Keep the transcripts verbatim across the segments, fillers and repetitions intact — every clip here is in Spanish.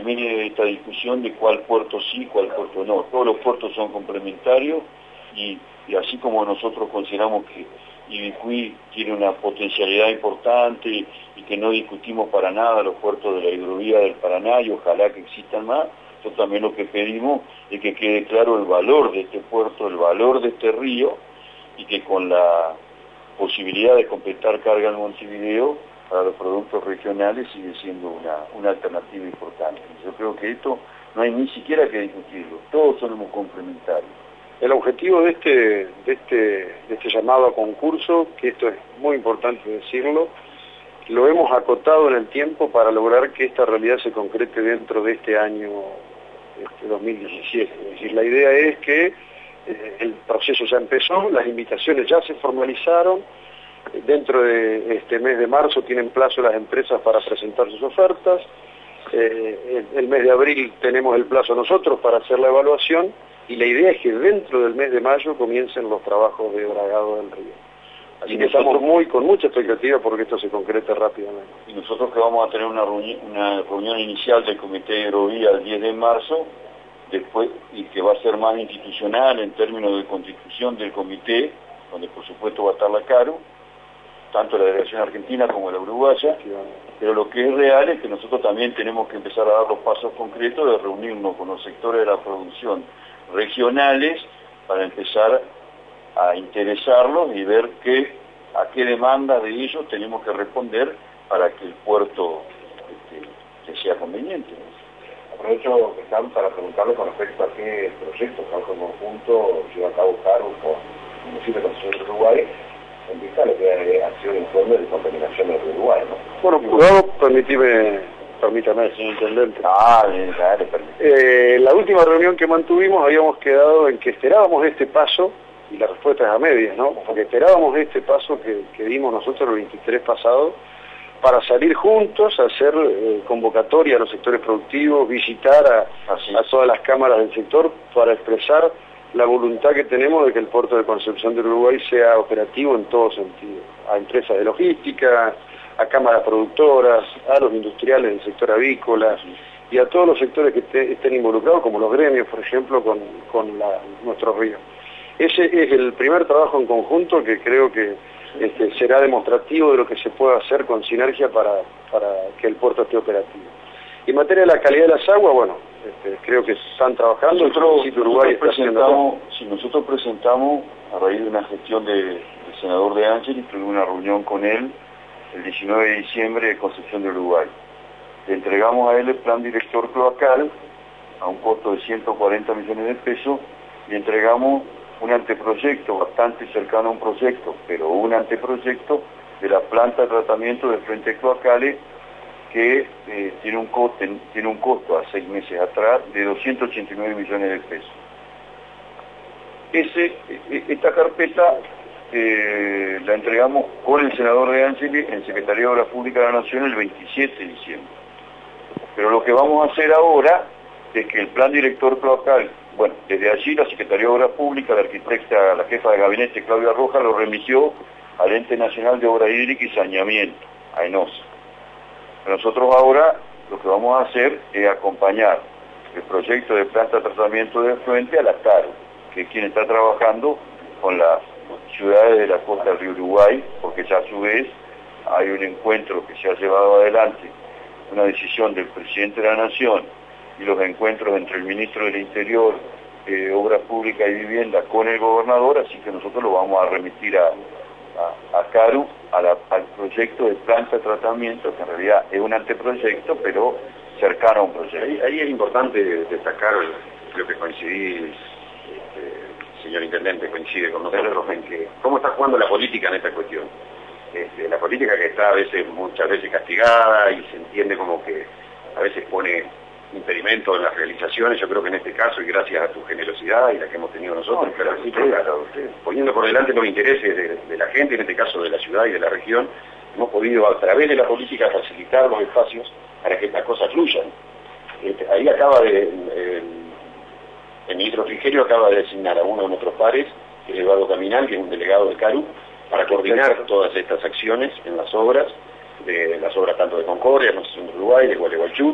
termine esta discusión de cuál puerto sí, cuál puerto no. Todos los puertos son complementarios y, y así como nosotros consideramos que Yvicuí tiene una potencialidad importante y que no discutimos para nada los puertos de la hidrovía del Paraná y ojalá que existan más, nosotros también lo que pedimos es que quede claro el valor de este puerto, el valor de este río y que con la posibilidad de completar carga en Montevideo para los productos regionales sigue siendo una, una alternativa importante. Yo creo que esto no hay ni siquiera que discutirlo, todos somos complementarios. El objetivo de este, de este, de este llamado a concurso, que esto es muy importante decirlo, lo hemos acotado en el tiempo para lograr que esta realidad se concrete dentro de este año este dos mil diecisiete. Es decir, la idea es que eh, el proceso ya empezó, las invitaciones ya se formalizaron, dentro de este mes de marzo tienen plazo las empresas para presentar sus ofertas, eh, el, el mes de abril tenemos el plazo nosotros para hacer la evaluación, y la idea es que dentro del mes de mayo comiencen los trabajos de dragado del río. Así y que nosotros, estamos muy con mucha expectativa porque esto se concrete rápidamente. Y nosotros que vamos a tener una reunión, una reunión inicial del Comité de Hidrovía el diez de marzo, después, y que va a ser más institucional en términos de constitución del comité, donde por supuesto va a estar la CARU, tanto la delegación argentina como la uruguaya, pero lo que es real es que nosotros también tenemos que empezar a dar los pasos concretos de reunirnos con los sectores de la producción regionales para empezar a interesarlos y ver qué, a qué demandas de ellos tenemos que responder para que el puerto este, que sea conveniente. Aprovecho que están para preguntarle con respecto a qué proyectos trabajo en conjunto lleva a cabo CARU con el municipio de Concepción del Uruguay en vista de lo que ha sido el informe de contaminación del Uruguay, ¿no? Bueno, puedo permitirme, permítame, señor Intendente. Ah, bien, dale, eh, la última reunión que mantuvimos habíamos quedado en que esperábamos este paso, y la respuesta es a medias, ¿no? Porque esperábamos este paso que, que dimos nosotros el veintitrés pasado, para salir juntos, hacer eh, convocatoria a los sectores productivos, visitar a, a todas las cámaras del sector para expresar la voluntad que tenemos de que el puerto de Concepción del Uruguay sea operativo en todo sentido, a empresas de logística, a cámaras productoras, a los industriales del sector avícola y a todos los sectores que te, estén involucrados, como los gremios, por ejemplo, con, con la, nuestros ríos. Ese es el primer trabajo en conjunto que creo que este, será demostrativo de lo que se puede hacer con sinergia para, para que el puerto esté operativo. Y en materia de la calidad de las aguas, bueno, este, creo que están trabajando. Nosotros, el Uruguay nosotros, presentamos, si nosotros presentamos, a raíz de una gestión de, del senador De Angelis, tuve una reunión con él el diecinueve de diciembre de Concepción de Uruguay. Le entregamos a él el plan director cloacal a un costo de ciento cuarenta millones de pesos y entregamos un anteproyecto bastante cercano a un proyecto, pero un anteproyecto de la planta de tratamiento de frentes cloacales que eh, tiene, un coste, tiene un costo a seis meses atrás de doscientos ochenta y nueve millones de pesos. Ese, esta carpeta eh, la entregamos con el senador De Angelis en Secretaría de Obras Públicas de la Nación el veintisiete de diciembre. Pero lo que vamos a hacer ahora es que el plan director cloacal, bueno, desde allí la Secretaría de Obras Públicas, la arquitecta, la jefa de gabinete Claudia Rojas, lo remitió al Ente Nacional de Obra Hídrica y Saneamiento, a ENOSA. Nosotros ahora lo que vamos a hacer es acompañar el proyecto de planta de tratamiento de efluente a la CARU, que es quien está trabajando con las ciudades de la costa del río Uruguay, porque ya a su vez hay un encuentro que se ha llevado adelante, una decisión del presidente de la Nación y los encuentros entre el ministro del Interior, eh, Obras Públicas y Vivienda con el gobernador, así que nosotros lo vamos a remitir a, a, a CARU, a la, al proyecto de planta de tratamiento, que en realidad es un anteproyecto, pero cercano a un proyecto. Ahí, ahí es importante destacar, creo que coincidí, este, señor Intendente, coincide con nosotros en que cómo está jugando la política en esta cuestión. Este, la política que está a veces, muchas veces castigada y se entiende como que a veces pone impedimento en las realizaciones. Yo creo que en este caso, y gracias a tu generosidad y la que hemos tenido nosotros, no, claro, sí, claro, sí. poniendo por delante los intereses de, de la gente, en este caso de la ciudad y de la región, hemos podido a través de la política facilitar los espacios para que estas cosas fluyan. Este, ahí acaba de, eh, el ministro Frigerio acaba de designar a uno de nuestros pares, que es Eduardo Caminal, que es un delegado de CARU, para coordinar todas estas acciones en las obras, de las obras tanto de Concordia, de Concepción del Uruguay, de Gualeguaychú,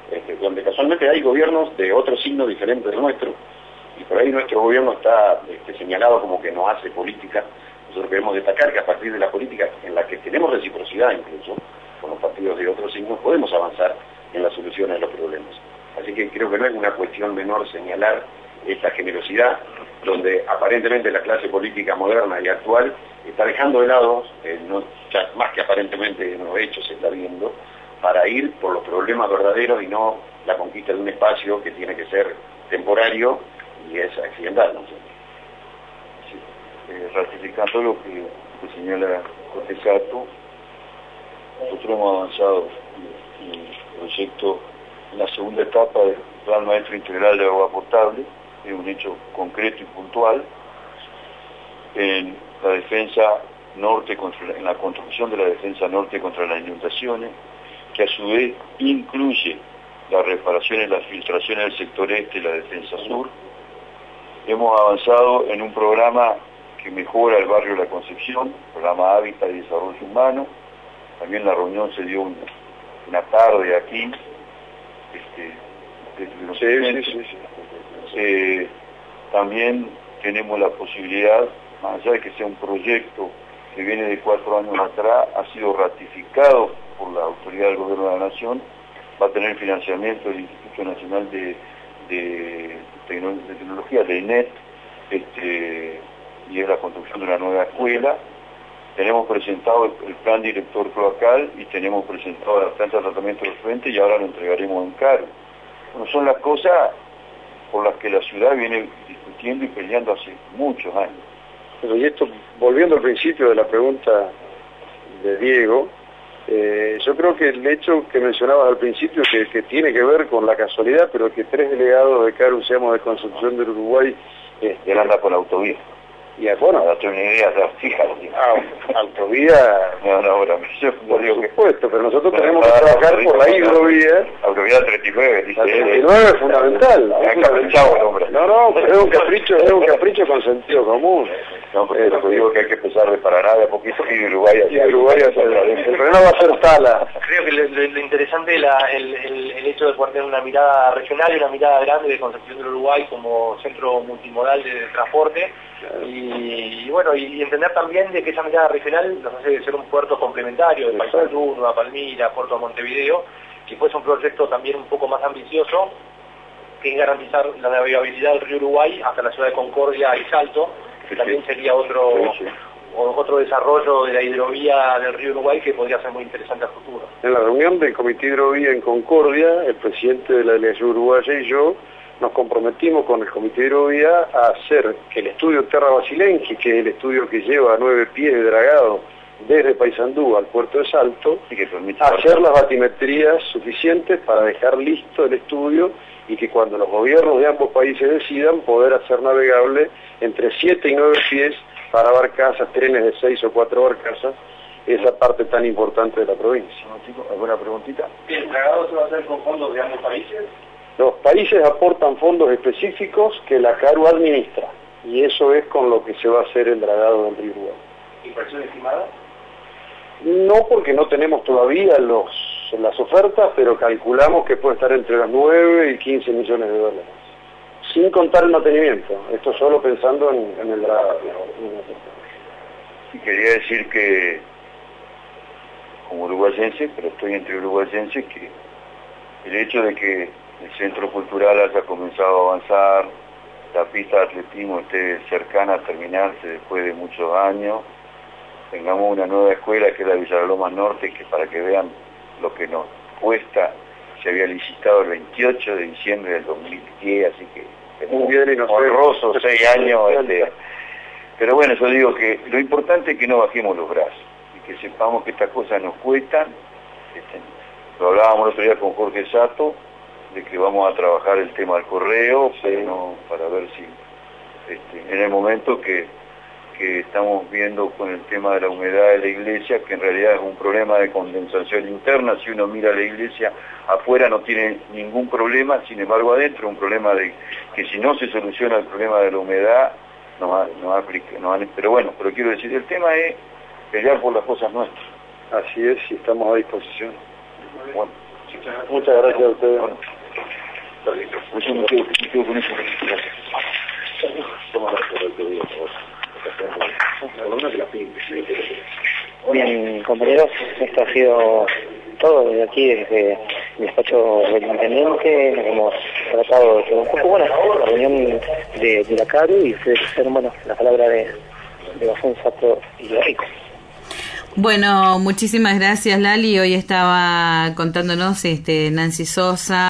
este, donde casualmente hay gobiernos de otro signo diferente del nuestro, y por ahí nuestro gobierno está este, señalado como que no hace política. Nosotros queremos destacar que a partir de la política en la que tenemos reciprocidad incluso con los partidos de otros signos, podemos avanzar en las soluciones de los problemas. Así que creo que no es una cuestión menor señalar esta generosidad, donde aparentemente la clase política moderna y actual está dejando de lado, eh, no, ya más que aparentemente en los hechos se está viendo, para ir por los problemas verdaderos y no la conquista de un espacio que tiene que ser temporario y es accidental, ¿no? Sí. Eh, ratificando lo que, que señala Cortesato, nosotros hemos avanzado en el proyecto, en la segunda etapa del Plan Maestro Integral de Agua Potable, es un hecho concreto y puntual, en la defensa norte, contra, en la construcción de la defensa norte contra las inundaciones, que a su vez incluye la reparación y las filtraciones del sector este y la defensa sur. Hemos avanzado en un programa que mejora el barrio La Concepción, programa Hábitat y Desarrollo Humano. También la reunión se dio una, una tarde aquí. Este, sí, sí, sí, sí. Eh, también tenemos la posibilidad, más allá de que sea un proyecto que viene de cuatro años atrás, ha sido ratificado por la autoridad del Gobierno de la Nación, va a tener financiamiento del Instituto Nacional de, de, Tecno, de Tecnología, de I N E T, este, y es la construcción de una nueva escuela. Tenemos presentado el, el plan director cloacal y tenemos presentado la planta de tratamiento de efluentes y ahora lo entregaremos en Caro. Bueno, son las cosas por las que la ciudad viene discutiendo y peleando hace muchos años. Pero y esto, volviendo al principio de la pregunta de Diego, eh, yo creo que el hecho que mencionabas al principio, que, que tiene que ver con la casualidad, pero que tres delegados de Caru seamos de Construcción del Uruguay... Este, él anda por la autovía. Y bueno, para darte una idea, o sea, fíjate. Ah, autovía... No, no, bueno, yo por digo supuesto, que, pero nosotros pero tenemos que trabajar por la hidrovía. Autovía treinta y nueve, dice. La treinta y nueve es fundamental. Es caprichado el hombre. No, no, pero es un capricho, es un capricho con sentido común. No, pero lo que digo que hay que empezar de Paraná de a poquito y de Uruguay y de Uruguay hacia el problema va a ser Tala. Creo que lo, lo, lo interesante es la, el, el, el hecho de poder tener una mirada regional y una mirada grande de Concepción del Uruguay como centro multimodal de, de transporte. Y, y bueno, y, y entender también de que esa mirada regional nos hace ser un puerto complementario de Paysandú, Nueva Palmira, Puerto de Montevideo, que fuese un proyecto también un poco más ambicioso, que es garantizar la navegabilidad del río Uruguay hasta la ciudad de Concordia y Salto, que también sería otro, sí, sí. otro desarrollo de la hidrovía del río Uruguay que podría ser muy interesante a futuro. En la reunión del Comité Hidrovía en Concordia, el presidente de la delegación uruguaya y yo nos comprometimos con el Comité Hidrovía a hacer que el estudio Terra Basilenqui, que es el estudio que lleva nueve pies de dragado desde Paysandú al puerto de Salto, y que permite hacer las batimetrías suficientes para dejar listo el estudio y que cuando los gobiernos de ambos países decidan poder hacer navegable entre siete y nueve pies para barcazas, trenes de seis o cuatro barcazas, esa parte tan importante de la provincia. ¿Alguna preguntita? ¿El dragado se va a hacer con fondos de ambos países? Los países aportan fondos específicos que la Caru administra, y eso es con lo que se va a hacer el dragado del río Uruguay. ¿Inversión estimada? No, porque no tenemos todavía los, las ofertas, pero calculamos que puede estar entre los nueve y quince millones de dólares, sin contar el mantenimiento, esto solo pensando en, en el dragado. Y quería decir que, como uruguayense, pero estoy entre uruguayenses, que el hecho de que el Centro Cultural haya comenzado a avanzar, la pista de atletismo esté cercana a terminarse después de muchos años, tengamos una nueva escuela que es la Villaloma Norte, que para que vean lo que nos cuesta, se había licitado el veintiocho de diciembre del dos mil diez, así que muy bien, y no honrosos seis años. Este, pero bueno, yo digo que lo importante es que no bajemos los brazos y que sepamos que estas cosas nos cuestan. Este, lo hablábamos el otro día con Jorge Sato, de que vamos a trabajar el tema del correo, sí. Pero no, para ver si este, en el momento que, que estamos viendo con el tema de la humedad de la iglesia, que en realidad es un problema de condensación interna, si uno mira la iglesia afuera no tiene ningún problema, sin embargo adentro un problema de que si no se soluciona el problema de la humedad, nos, nos aplica, nos, pero bueno, pero quiero decir, el tema es pelear por las cosas nuestras. Así es, y estamos a disposición. Bueno, Muchas gracias a ustedes. Bueno, pues yo me quedo, me quedo con eso. Gracias. Bien, compañeros, esto ha sido todo desde aquí, desde el despacho del intendente. Hemos tratado de todo un poco, bueno, la reunión de, de la C A R U, y ustedes hicieron, bueno, la palabra de, de Gastón Sato y de Rico. Bueno, muchísimas gracias, Lali. Hoy estaba contándonos este Nancy Sosa.